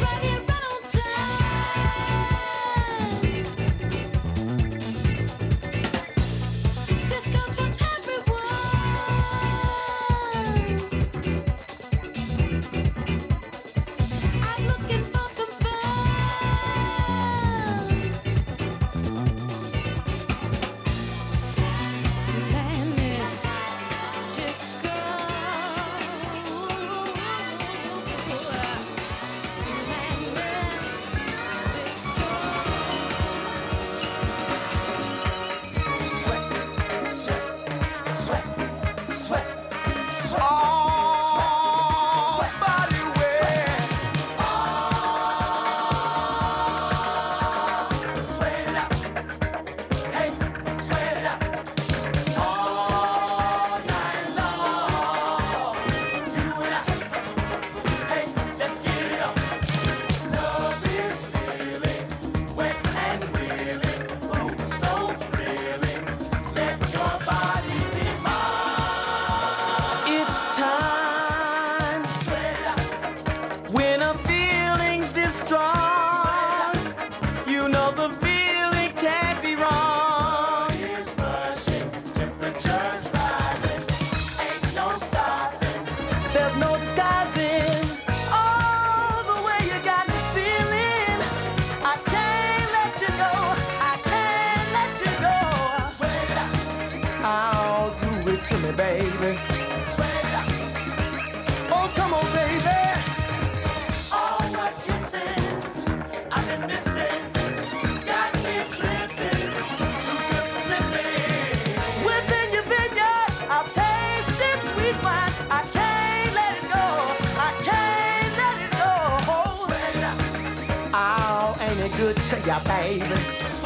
Good to ya, baby.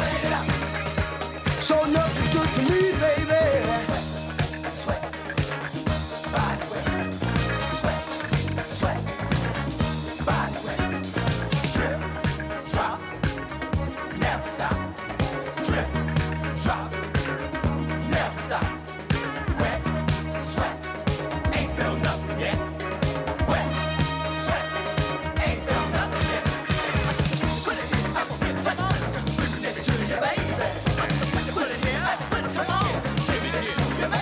So nothing's good to me, baby. Sweat, body wet. Sweat, body wet. Drip, drop, never stop. Drip, drop, never stop. Wet, sweat, ain't felt nothing yet. Wet, sweat, ain't felt nothing yet. Put it here, come on, just give it here.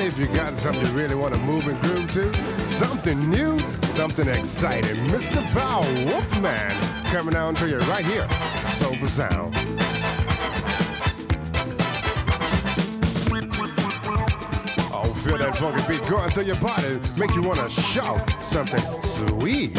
if you got something you really want to move and groove to, something new, something exciting. Mr. Powell, Wolfman, coming down to you right here, Soulful Sound. Oh, feel that funky beat going through your body, make you want to shout something sweet.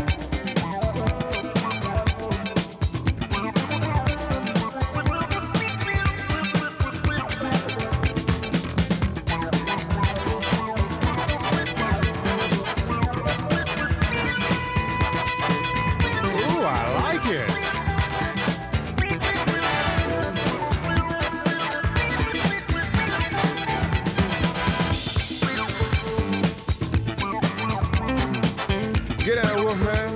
Get out, Wolfman.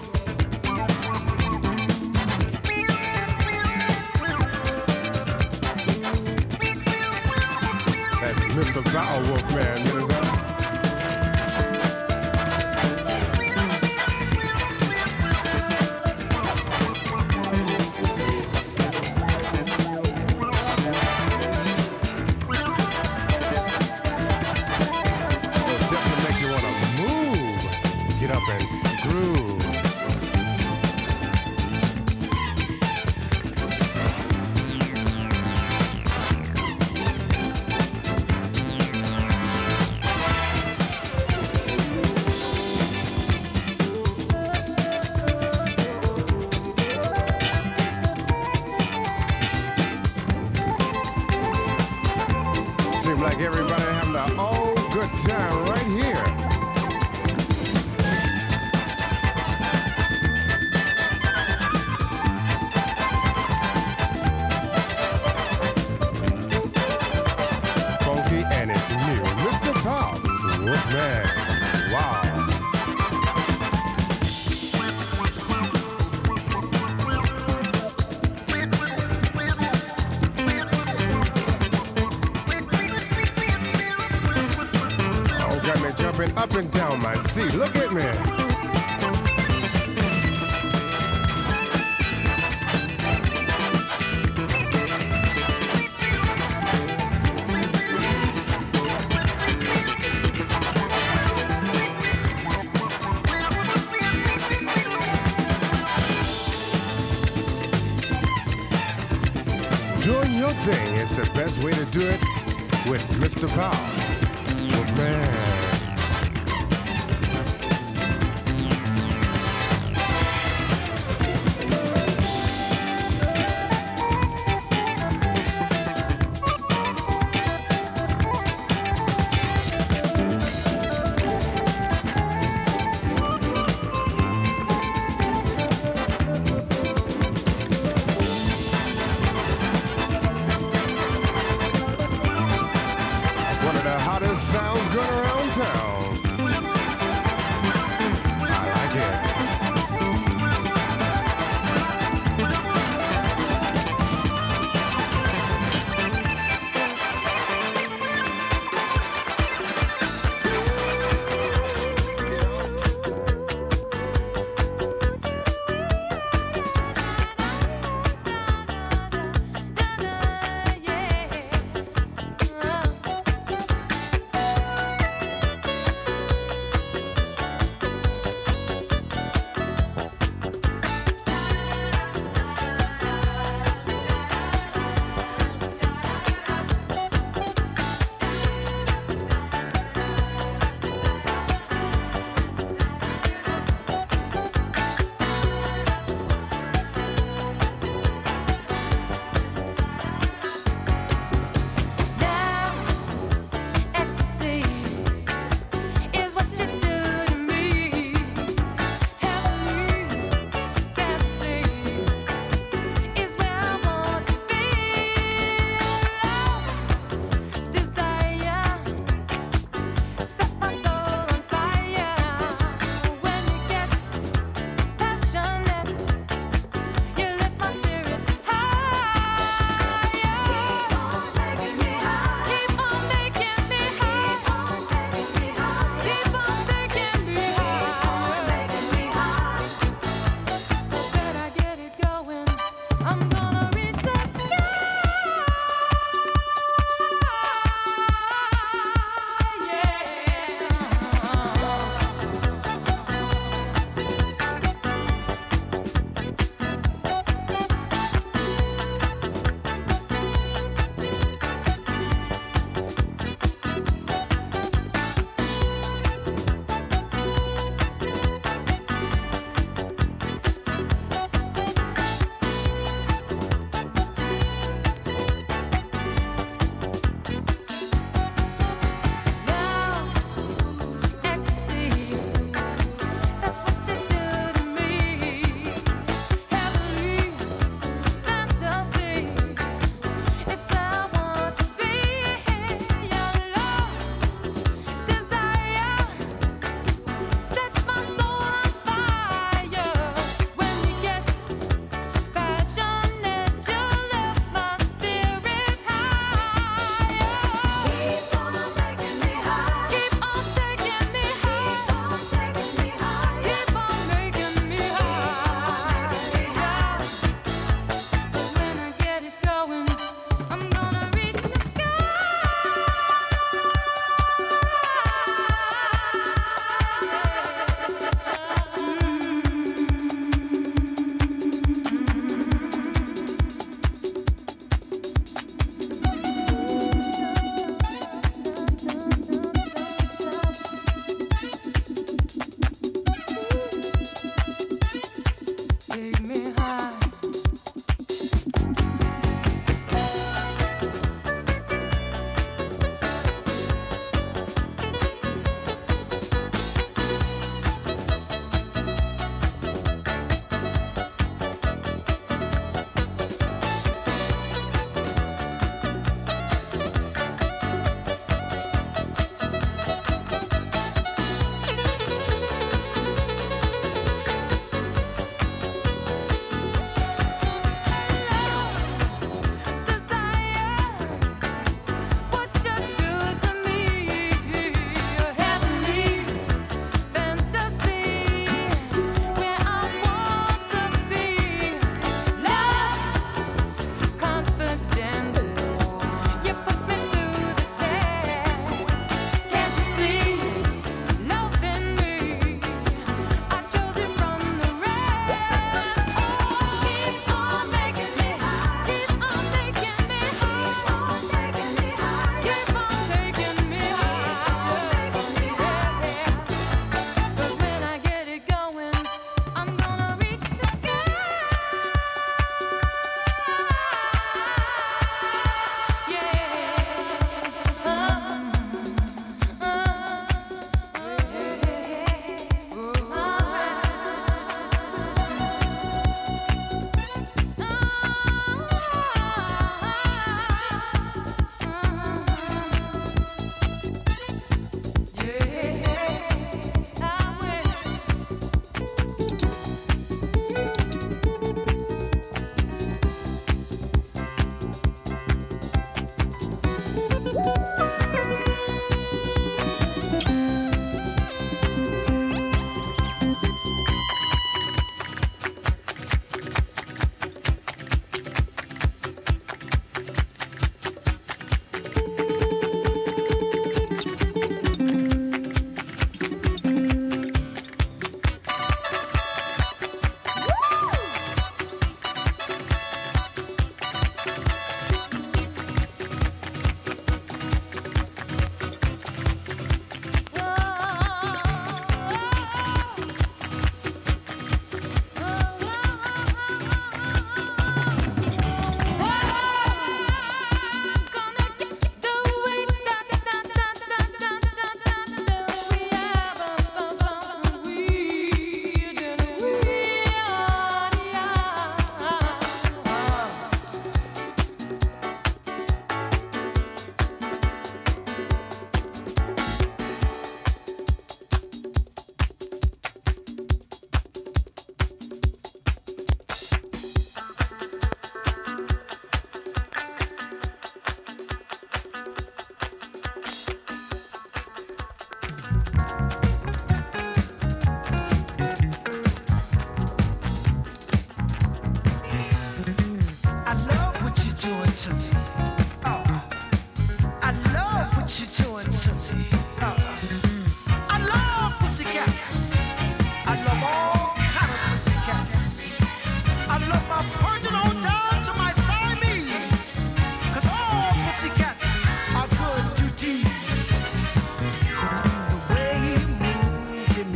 That's Mr. Powell, Wolfman. You know what I'm definitely make you want to move. Get up and groove. Seems like everybody having a old good time right here. And it's new, Mr. Powell, Wolfman. Wow. Oh, got me jumping up and down my seat. Look at me. Doing your thing is the best way to do it with Mr. Powell. Wolfman. One of the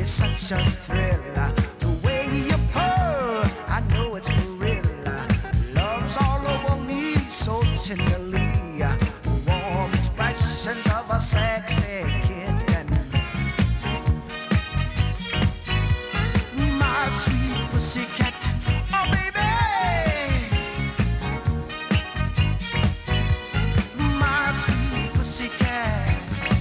such a thrill. The way you purr, I know it's for real. Love's all over me so tenderly. Warm expressions of a sexy kitten. My sweet pussycat, oh baby. My sweet pussycat.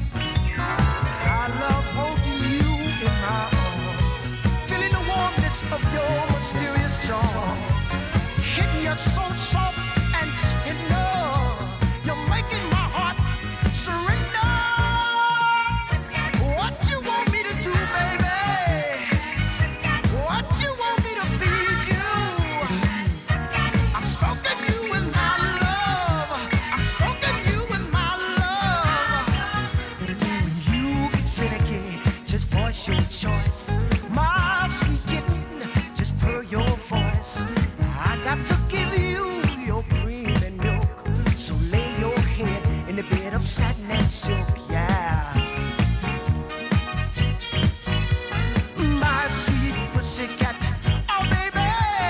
I love holding you in my arms, feeling the warmness of your mysterious charm. Hitting you so soft and tender, you're making my heart surrender. What you want me to do, baby? What you want me to feed you? I'm stroking you with my love. I'm stroking you with my love. You get finicky, just voice your choice. My sweet kitten, just purr your voice. I got to give you your cream and milk, so lay your head in a bed of satin and silk, yeah. My sweet pussycat, oh baby.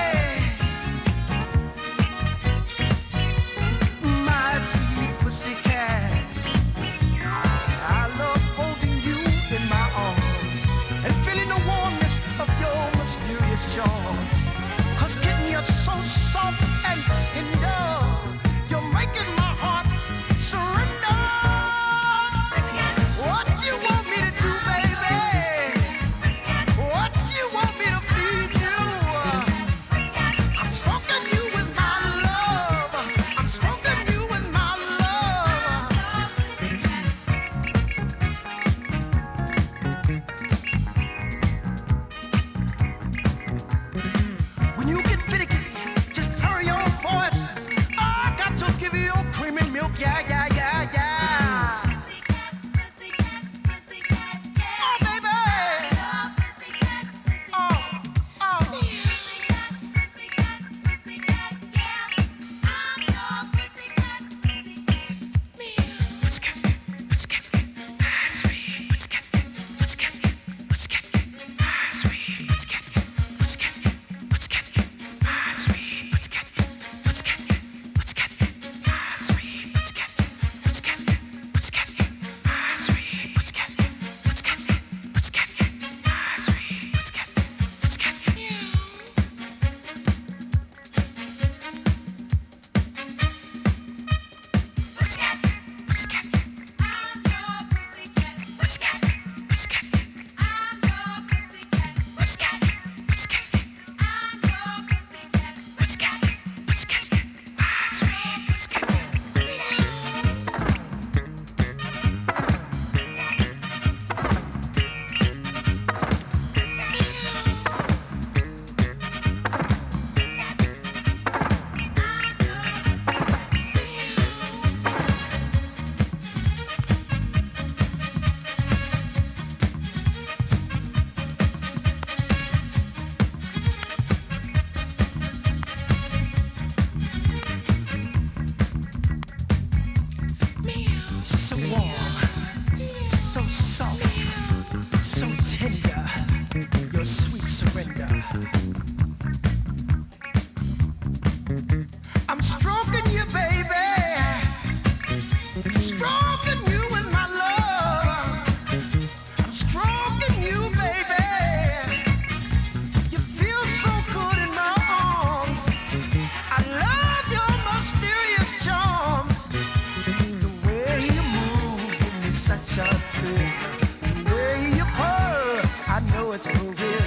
My sweet pussycat. I love holding you in my arms and feeling the warmness of your mysterious charms. 'Cause getting you so soft and tender, you're making my heart surrender. What you want me to do, baby? What you want me to feed you? I'm stroking you with my love. I'm stroking you with my love. When you get finicky, just purr your voice. I got to give you your cream and milk, yeah, yeah, yeah, yeah. Oh, baby. Oh, oh. So warm, so soft, so tender, your sweet surrender. I'm stroking you, baby, stroking you with my love. I'm stroking you, baby. You feel so good in my arms. I love your mysterious charms. The way you move give me such a thrill. The way you purr, I know it's for real.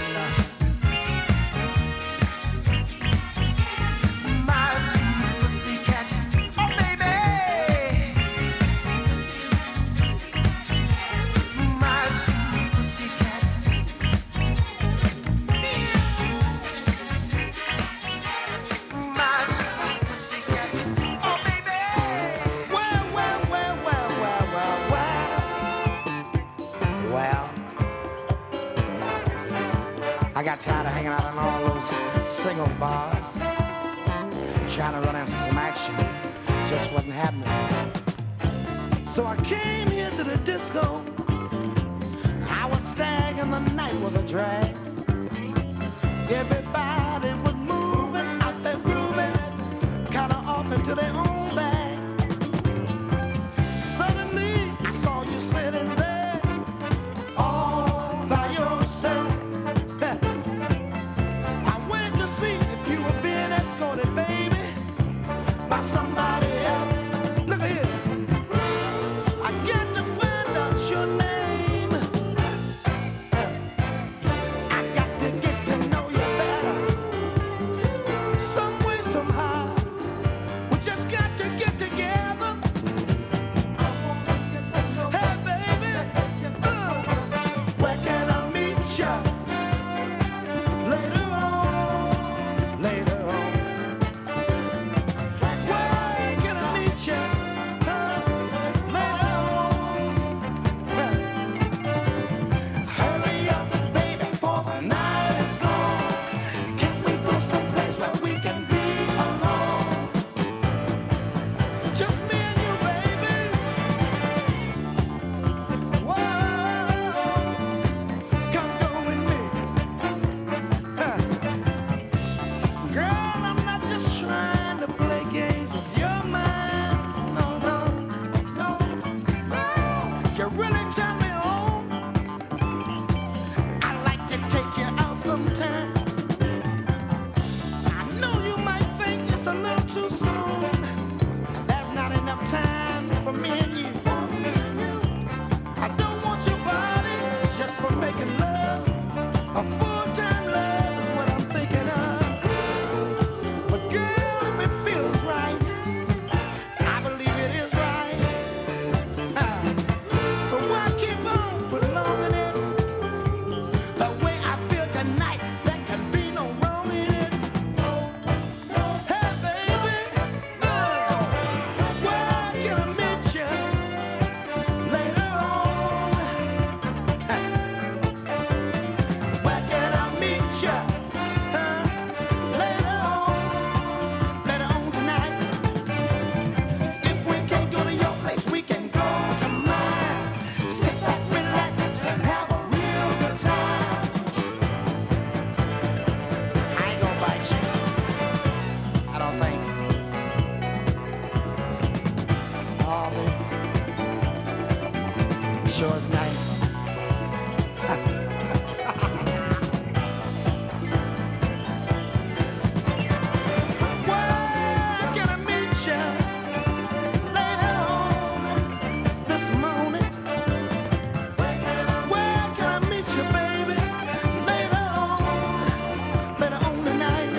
My sweet pussycat, oh baby. My sweet pussycat. My sweet pussycat, oh baby. Well, well, well, well, well, well, well. Well, I got tired of hanging out in all those single bars, trying to run into some action. Just wasn't happening. So I came here to the disco. I was staggering and the night was a drag. Everybody was moving out there grooving, kinda off into their own bag. Suddenly I saw you sitting there all by yourself. I waited to see if you were being escorted, baby, by somebody else. Look here, I got to find out your name. I got to get to know you better. Some way, somehow, we just got to get together. Hey, baby, where can I meet you? Later on, later on. Where can I meet you? Later on. Hurry up, baby, for the night is gone. Can we go someplace where we can be alone? Just me and you, baby. Whoa, come go with me. Girl, I'm not just trying to play games with your mind. No, no, no, no. You really turn me on. I'd like to take you out sometime. I know you might think it's a little too soon. There's not enough time for me and you. I don't want your body just for making love. A full-time love is what I'm thinking of. But girl, if it feels right, I believe it is right. So why keep on prolonging it? The way I feel tonight, there can be no wrong in it. Hey, baby, where can I meet you? Later on. Where can I meet you? Later on tonight. If we can't go to your place, we can go to mine. Sit back, relax, and have a real good time. I ain't gonna bite you. I don't think. Oh, baby. Sure is nice. Where can I meet you? Later on this morning. Where can I meet you, baby? Later on tonight.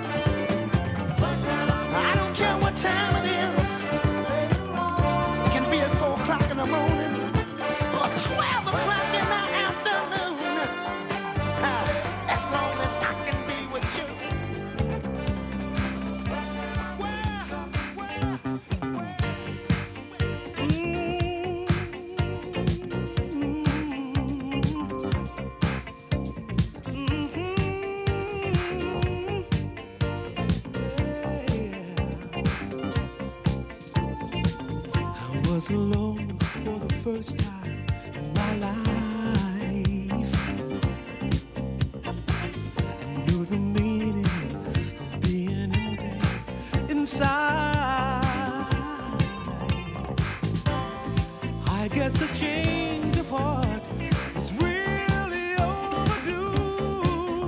I don't care what time it is. It can be at 4 o'clock in the morning or 12 o'clock in the afternoon. As long as I can be with you. I was alone for the first time in my life. I knew the meaning of being empty inside. I guess a change of heart was really overdue.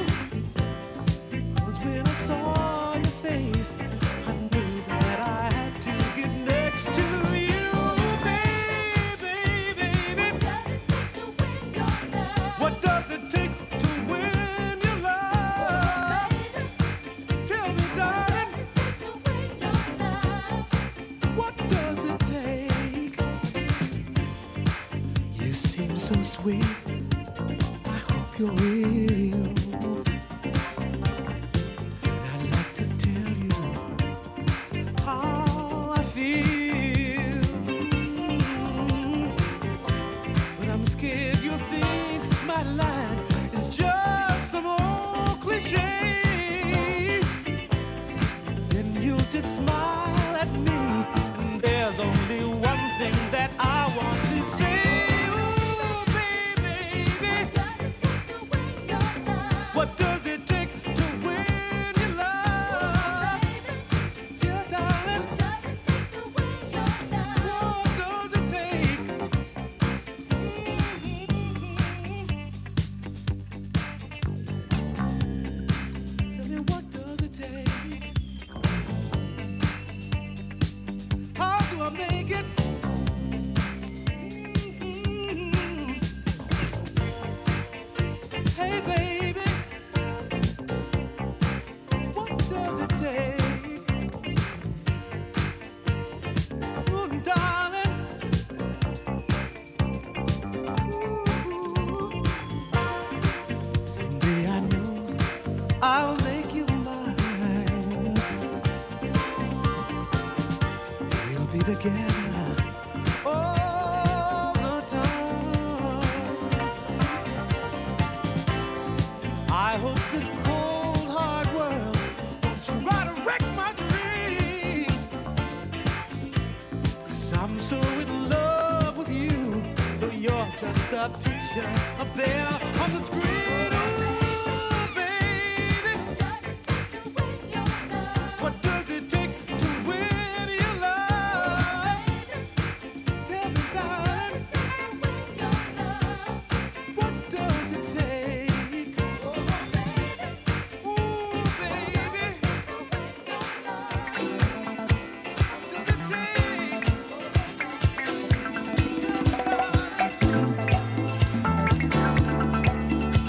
'Cause when I saw your face, I knew that I had to get next to you, baby, baby. What does it take to win your love? Tell me, darling, what does it take? You seem so sweet. I hope you're real. And I'd like to tell you how I feel. But I'm scared you'll think my line is just some old cliche. Then you'll just smile at me, and there's only one thing that I want to say. Ooh, baby, baby. hope this cold hard world won't try to wreck my dreams. 'Cause I'm so in love with you, though you're just a picture up there on the screen. Ooh, baby, what does it take to win your love? Tell me, darling, what does it take? Ooh, baby, what does it take? Tell me, darling.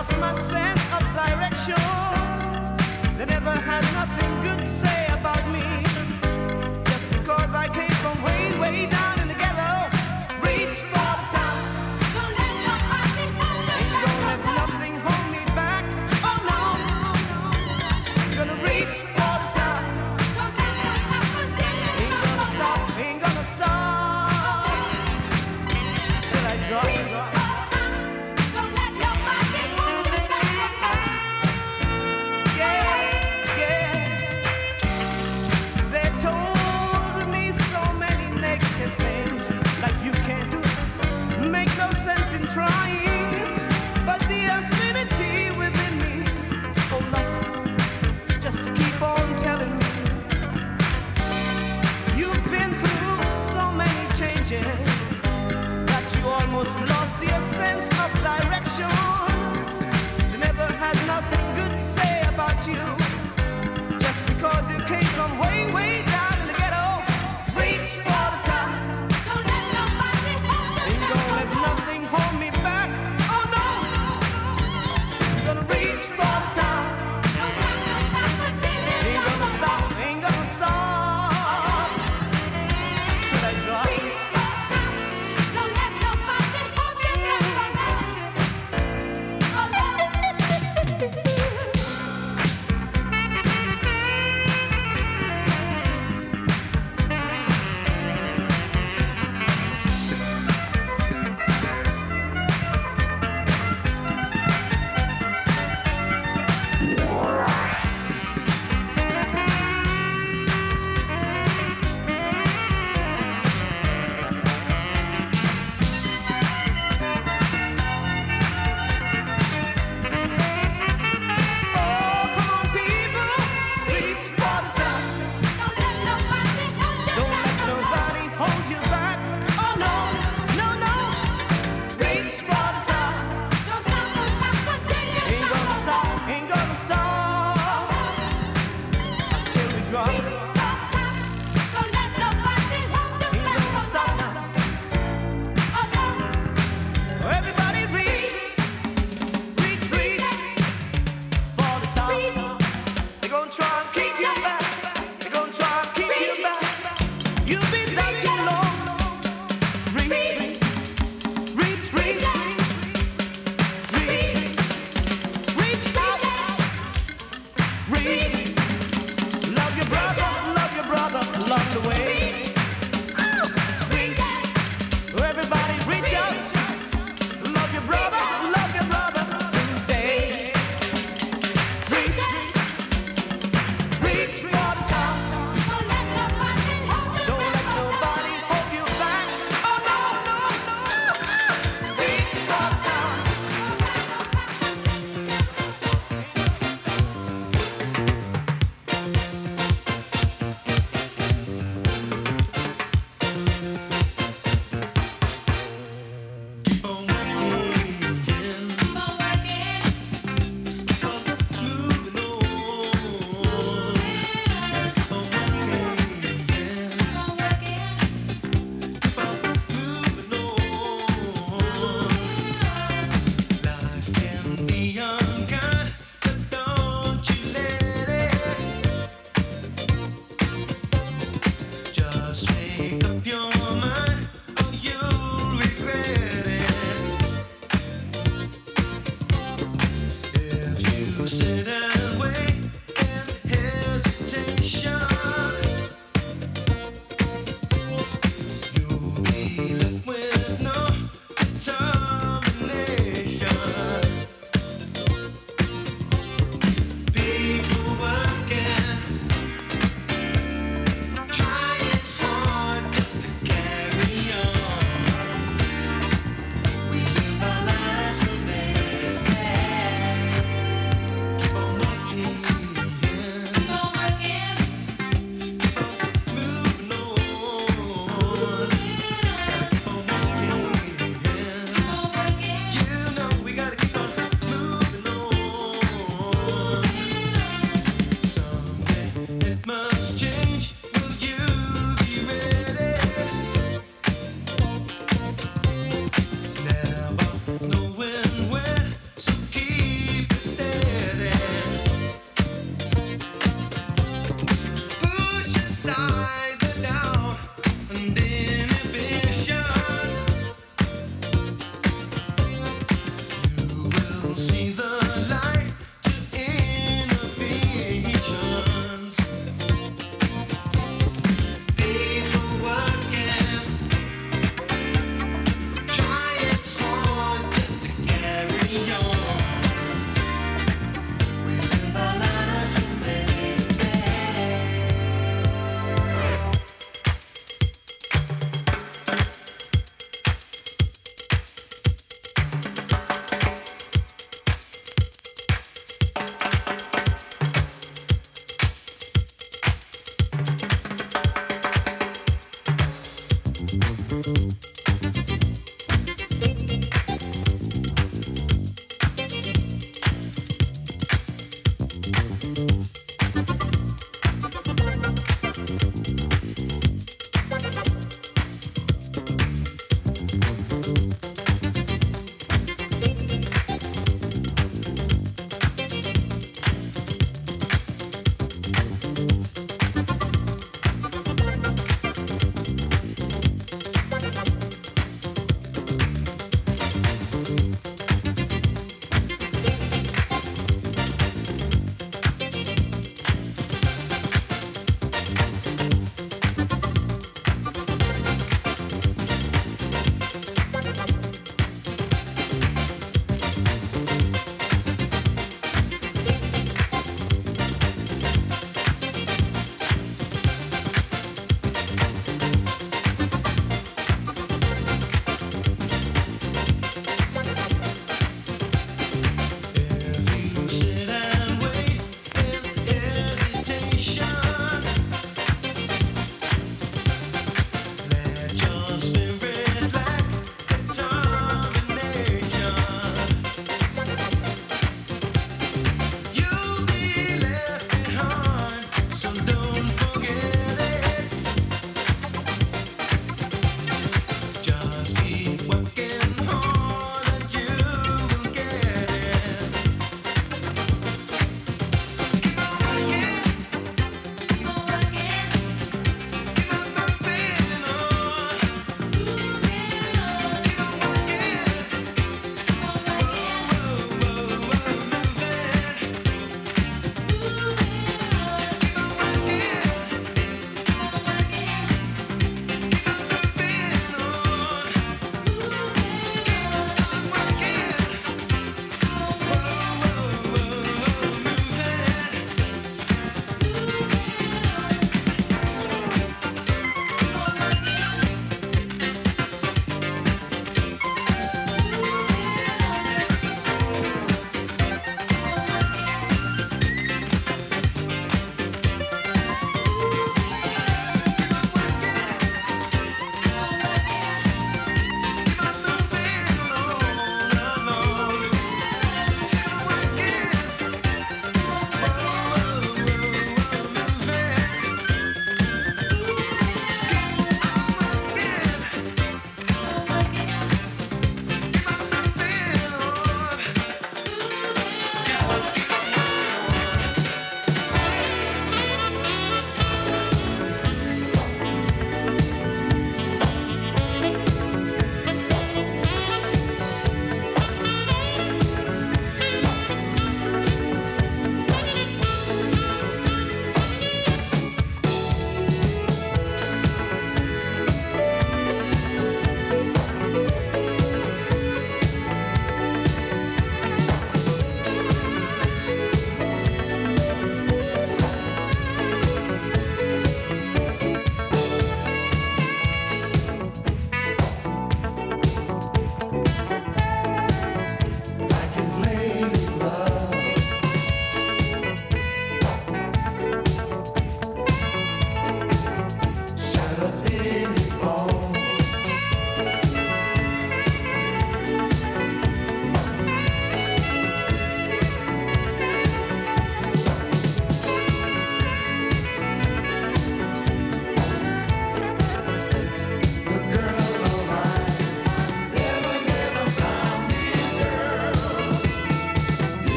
lost my sense of direction. They never had nothing good to say about me. Just because I came from way, way down in the ghetto. Reach for the top. Don't let nobody hold me back. Ain't gonna let nothing hold me back. Oh no. Gonna reach for the top. Don't let nobody ain't gonna stop. Ain't gonna stop till I drop. Don't let nobody hold me back. Yeah, yeah. They told me so many negative things, like you can't do it, make no sense in trying. But the affinity within me, oh Lord, just to keep on telling me, you've been through so many changes that you almost lost your sense of direction. You never had nothing good to say about you. Just because you came from way, way down in the ghetto. Reach for the top. Don't let nobody hold me back. Ain't gonna let nothing hold me back. Oh no. Gonna reach for the top. Ain't gonna stop. Ain't gonna stop till I drop. Don't let nobody hold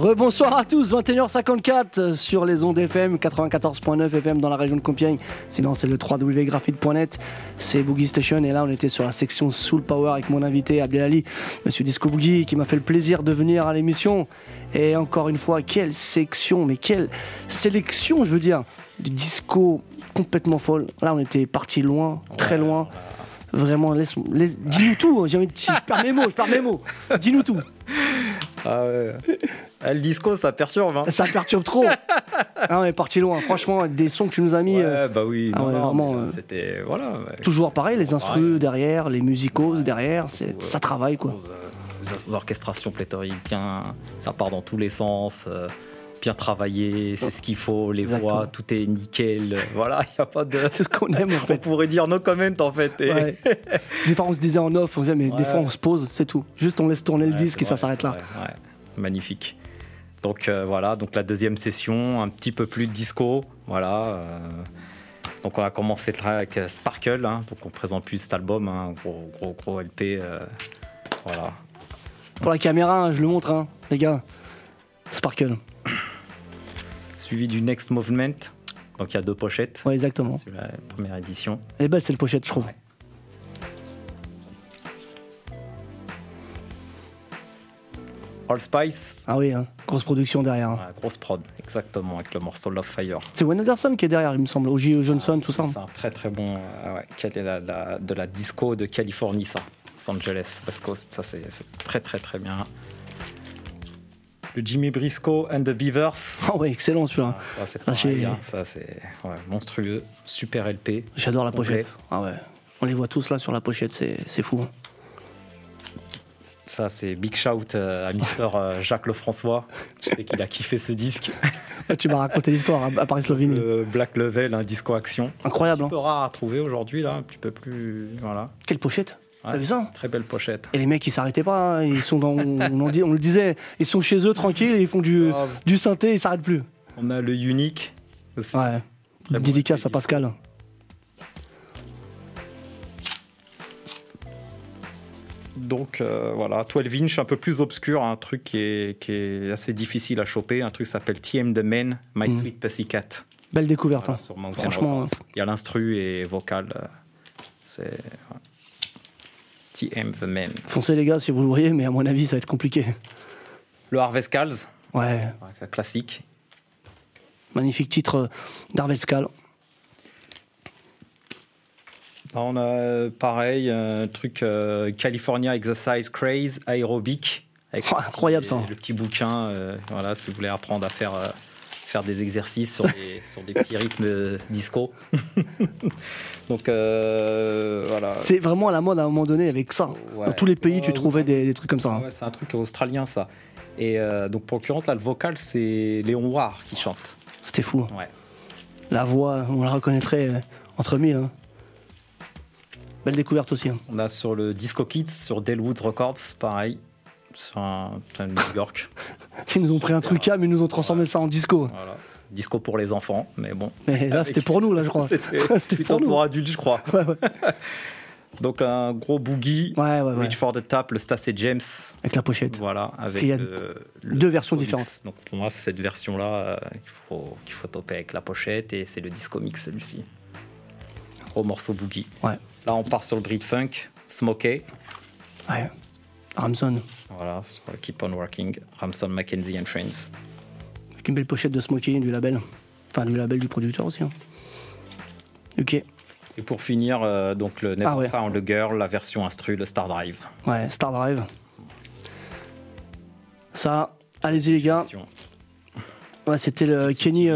Rebonsoir à tous, 21h54 sur les ondes FM, 94.9 FM dans la région de Compiègne. Sinon, c'est le www.graphite.net. C'est Boogie Station. Et là, on était sur la section Soul Power avec mon invité Abdelali, Monsieur Disco Boogie, qui m'a fait le plaisir de venir à l'émission. Et encore une fois, quelle section, mais quelle sélection, je veux dire, du disco complètement folle. Là, on était parti loin, très loin. Vraiment, dis-nous tout. Je perds mes mots. Dis-nous tout. Ah ouais. Le disco, ça perturbe. Hein. Ça perturbe trop. Ah, on est parti loin. Franchement, des sons que tu nous as mis. Ouais, bah oui. Ah ouais, vraiment. C'était voilà. Ouais. Toujours pareil, les instrus derrière, les musicos derrière, ça travaille quoi. Des orchestrations pléthoriques, bien, ça part dans tous les sens. Bien travaillé, c'est ce qu'il faut, les voix, tout est nickel. Voilà, il n'y a pas de. C'est ce qu'on aime en fait. On pourrait dire no comment en fait. Et... Ouais. Des fois on se disait en off, on disait mais des fois on se pose, c'est tout. Juste on laisse tourner le disque et ça s'arrête là. Ouais. Magnifique. Donc voilà, donc la deuxième session, un petit peu plus de disco. Voilà. Donc on a commencé avec Sparkle, hein, donc on présente plus cet album, hein, gros LP. Voilà. Pour la caméra, hein, je le montre, hein, les gars. Sparkle. Suivi du Next Movement. Donc il y a 2 pochettes. Ouais, exactement. C'est la première édition. Elle est belle cette pochette, je trouve. Ouais. All Spice. Ah oui, hein, grosse production derrière. Hein. Ouais, grosse prod, exactement, avec le morceau Love Fire. C'est Wayne Anderson qui est derrière, il me semble. O.J. Johnson, tout ça. C'est un très très bon. De la disco de Californie, ça. Los Angeles, West Coast, ça c'est très très très bien. Le Jimmy Briscoe and the Beavers. Ah ouais, excellent celui-là. Ça c'est pareil, hein, ça c'est monstrueux, super LP. J'adore la complet. pochette. Ah ouais, on les voit tous là sur la pochette, c'est fou. Hein. Ça c'est big shout à Mister Jacques Lefrançois. Je sais qu'il a kiffé ce disque. Tu m'as raconté l'histoire à Paris-Slovénie. Black Level, un disco action. Incroyable. Un peu rare à trouver aujourd'hui là, un petit peu plus voilà. Quelle pochette. T'as vu ça? Très belle pochette. Et les mecs ils s'arrêtaient pas, hein. Ils sont dans, on le disait, ils sont chez eux tranquilles, ils font du synthé, ils s'arrêtent plus. On a le Unique aussi. Ouais. Dédicace à Pascal. Donc voilà, 12 inch un peu plus obscur, un truc qui est assez difficile à choper, un truc qui s'appelle TM The Man, My Sweet Pussycat. Belle découverte. Voilà, hein. sur Mountain Franchement. Records. Il y a l'instru et vocal. C'est TM The Man. Foncez les gars si vous le voyez, mais à mon avis ça va être compliqué. Le Harvest Calls, Ouais. classique. Magnifique titre d'Harvest Skal. On a pareil, un truc California Exercise Craze Aerobic. Avec Incroyable ça. Le petit bouquin, voilà, si vous voulez apprendre à faire des exercices sur des petits rythmes disco. Donc voilà. C'est vraiment à la mode à un moment donné avec ça. Ouais. Dans tous les pays, tu trouvais des trucs comme ça. Ouais, c'est un truc australien ça. Et donc pour l'occurrence là, le vocal c'est Léon Ward qui chante. C'était fou. Ouais. La voix, on la reconnaîtrait entre mille. Hein. Belle découverte aussi. Hein. On a sur le Disco Kids, sur Dellwood Records, pareil. Sur un New York. Ils nous ont pris un truc mais ils nous ont transformé ça en disco. Voilà. Disco pour les enfants, mais bon. Mais là, c'était pour nous, là, je crois. C'était pour nous. pour adultes, je crois. Ouais. Donc un gros boogie, Ouais. Reach for the Top, le Stacy James. Avec la pochette. Voilà, avec qu'il y a deux versions Disco différentes. Mix. Donc pour moi, c'est cette version-là qu'il faut toper avec la pochette, et c'est le Disco Mix, celui-ci. Gros morceau boogie. Ouais. Là, on part sur le Breed Funk, Smokey. Ouais. Ramson. Voilà, sur le Keep on Working, Ramson, Mackenzie and Friends. Avec une belle pochette de Smokey du label. Enfin, du label du producteur aussi. Hein. Ok. Et pour finir, donc le Never Found a Girl, la version instru, le Star Drive. Ouais, Star Drive. Ça, allez-y les gars. Ouais, c'était le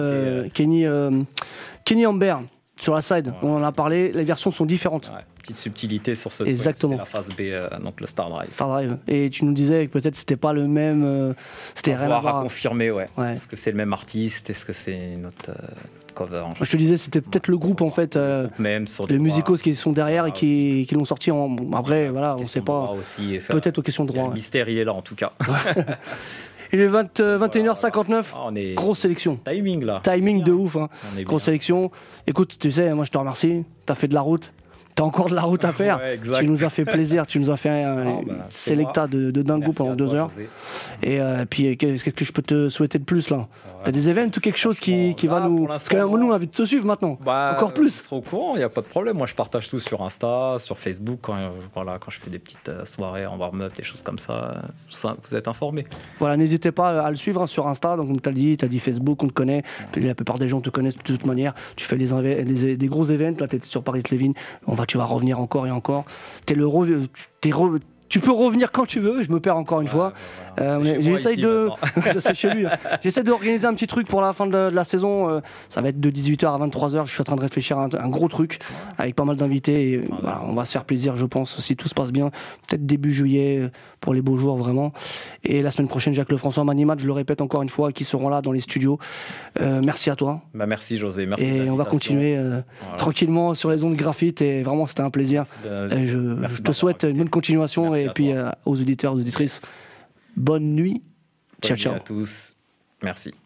Kenny Amber sur la side. Ouais. On en a parlé. Les versions sont différentes. Ouais, petite subtilité sur ce. Exactement. C'est la phase B, donc le Star Drive. Star Drive. Et tu nous disais que peut-être c'était pas le même. C'était rien à voir. À confirmer, ouais. Est-ce que c'est le même artiste? Est-ce que c'est notre cover? Je te disais, c'était peut-être le groupe en fait. Même sur les musicos qui sont derrière et qui l'ont sorti en. Après, voilà, on sait pas. Peut-être aux questions de droit. Le mystère, il est là en tout cas. Il est 21h59, grosse sélection. Timing là. Timing de ouf, hein. Grosse sélection. Écoute, tu sais, moi je te remercie. T'as fait de la route. t'as encore de la route à faire. Ouais, exact. Tu nous as fait plaisir, tu nous as fait un c'est sélecta de dingo Merci pendant à 2 toi, heures. José. Et puis, qu'est-ce que je peux te souhaiter de plus là? T'as des événements ou quelque chose qui va là, nous. pour Parce que l'instant, nous, on a envie de te suivre maintenant. Encore Tu plus. seras au courant, il n'y a pas de problème. Moi, je partage tout sur Insta, sur Facebook, quand je fais des petites soirées en warm-up, des choses comme ça. Vous êtes informés. Voilà, n'hésitez pas à le suivre hein, sur Insta. Donc, comme tu as dit Facebook, on te connaît. Puis, la plupart des gens te connaissent de toute manière. Tu fais des gros événements. Là, tu étais sur Paris-Lévin. Tu vas revenir encore et encore. Tu peux revenir quand tu veux, je me perds encore une fois. J'essaye de. C'est chez lui. J'essaie d'organiser un petit truc pour la fin de la saison. Ça va être de 18h à 23h. Je suis en train de réfléchir à un gros truc avec pas mal d'invités. Et, on va se faire plaisir, je pense, si tout se passe bien. Peut-être début juillet pour les beaux jours, vraiment. Et la semaine prochaine, Jacques Lefrançois, Manimat, je le répète encore une fois, qui seront là dans les studios. Merci à toi. Merci, José. Merci. Et on va continuer tranquillement sur les ondes graphite. Et vraiment, c'était un plaisir. Je te souhaite une bonne continuation. Et puis aux auditeurs, aux auditrices, bonne nuit. Ciao, ciao. Bonne nuit à tous. Merci.